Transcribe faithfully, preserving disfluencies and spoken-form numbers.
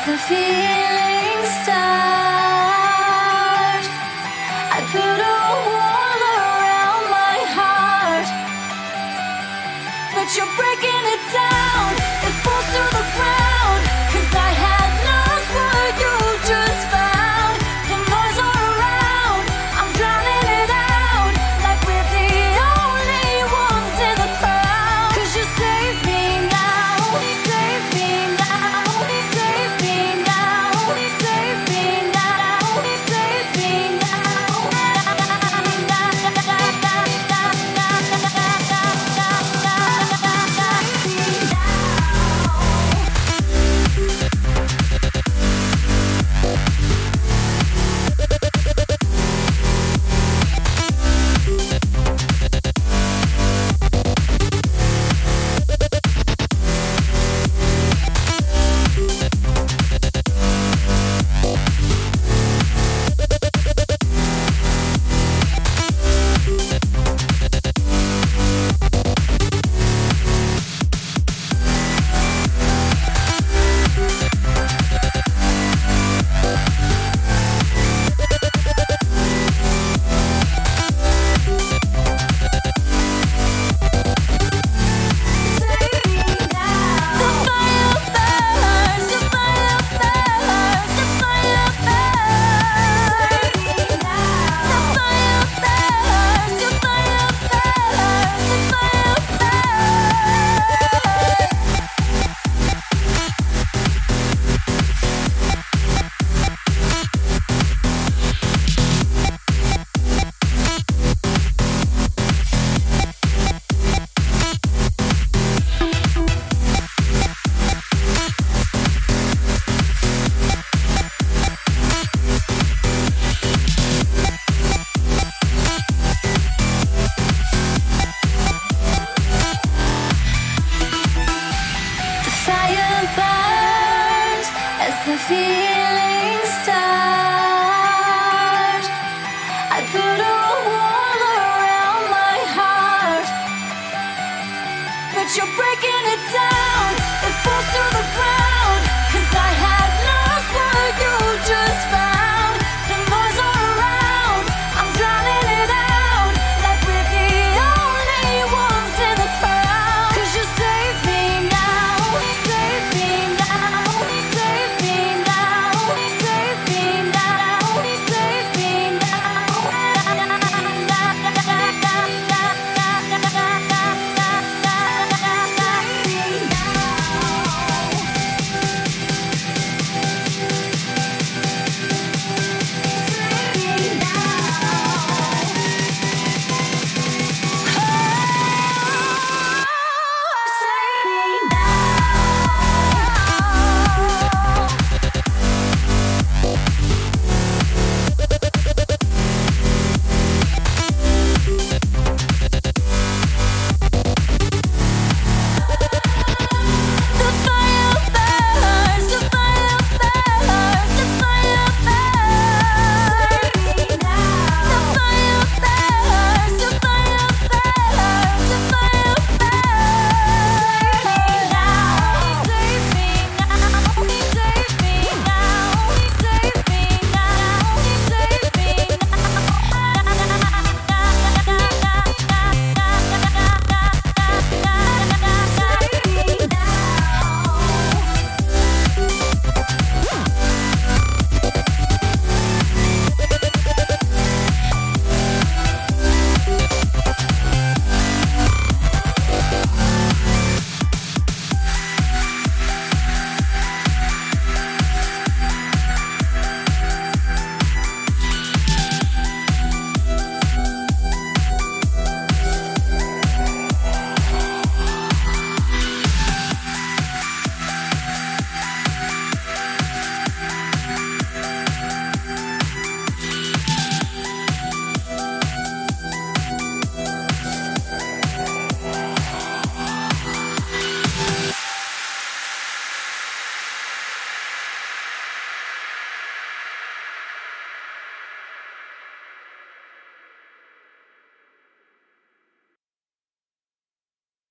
the feeling start, I put a wall around my heart, but you're breaking it down. It falls to the ground, 'cause I had lost what you just found. The noise all around, I'm drowning it out, like we're the only ones in the crowd. 'Cause you save me now, save me now, save me now, save me now, save me now. Fire burns as the feeling starts. I put